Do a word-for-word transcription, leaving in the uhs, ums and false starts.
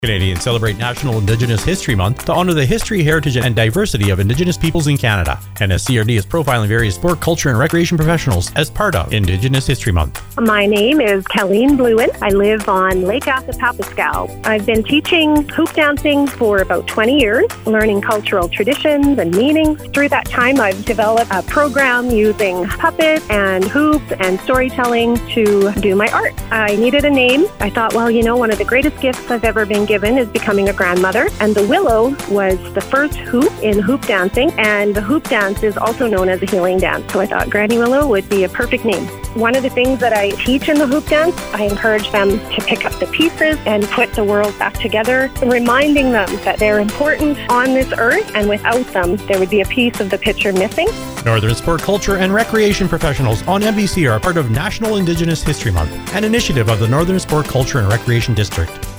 Canadians celebrate National Indigenous History Month to honor the history, heritage, and diversity of Indigenous peoples in Canada. N S C R D is profiling various sport, culture, and recreation professionals as part of Indigenous History Month. My name is Colleen Bluin. I live on Lake Athapapiscal. I've been teaching hoop dancing for about twenty years, learning cultural traditions and meanings. Through that time, I've developed a program using puppets and hoops and storytelling to do my art. I needed a name. I thought, well, you know, one of the greatest gifts I've ever been given is becoming a grandmother, and the willow was the first hoop in hoop dancing, and the hoop dance is also known as a healing dance, so I thought Granny Willow would be a perfect name. One of the things that I teach in the hoop dance, I encourage them to pick up the pieces and put the world back together, reminding them that they're important on this earth, and without them there would be a piece of the picture missing. Northern sport, culture, and recreation professionals on N B C are part of National Indigenous History Month, an initiative of the Northern Sport, Culture, and Recreation District.